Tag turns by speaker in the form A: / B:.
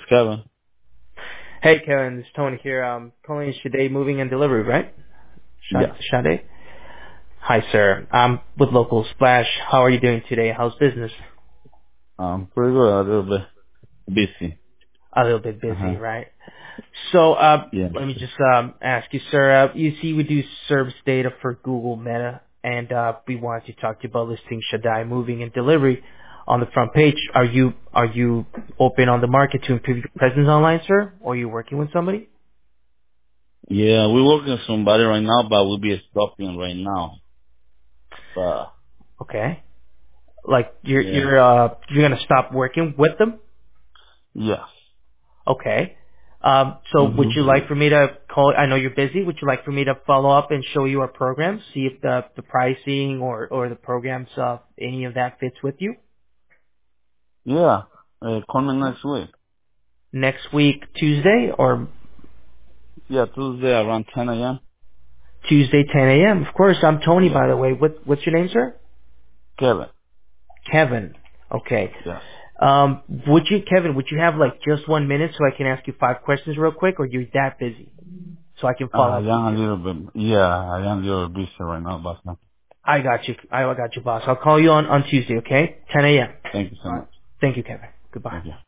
A: Kevin.
B: Hey, Kevin, this is Tony here. I'm calling you Shade Moving and Delivery, right?
A: Yes.
B: Shade? Hi, sir. I'm with Local Splash. How are you doing today? How's business?
A: Pretty good. A little bit busy.
B: A little bit busy,
A: Uh-huh.
B: right? So,
A: Yes.
B: let me just ask you, sir. You see, we do service data for Google Meta, and we wanted to talk to you about listing Shaddai Moving and Delivery on the front page. Are you open on the market to improve your presence online, sir? Or are you working with somebody?
A: Yeah, we're working with somebody right now, but we'll be stopping right now. But,
B: Okay. Like
A: yeah.
B: you're gonna stop working with them?
A: Yes.
B: Okay. So would
A: Mm-hmm.
B: you like for me to call? I know you're busy. Would you like for me to follow up and show you our programs, see if the pricing or the programs any of that fits with you?
A: Yeah. Call me next week.
B: Next week, Tuesday or
A: Yeah, Tuesday around 10 a.m.
B: Tuesday, 10 a.m. Of course. I'm Tony,
A: Yeah.
B: by the way. What's your name, sir?
A: Kevin.
B: Kevin. Okay.
A: Yes.
B: Kevin, would you have like just 1 minute so I can ask you 5 questions real quick, or you're that busy so I can follow
A: I
B: up with
A: am a
B: you?
A: little bit, yeah, I am a little busy right now, but
B: I got you. I got you, boss. I'll call you on Tuesday, okay? 10 a.m.
A: thank you so much.
B: Thank you, Kevin. Goodbye.
A: Thank you.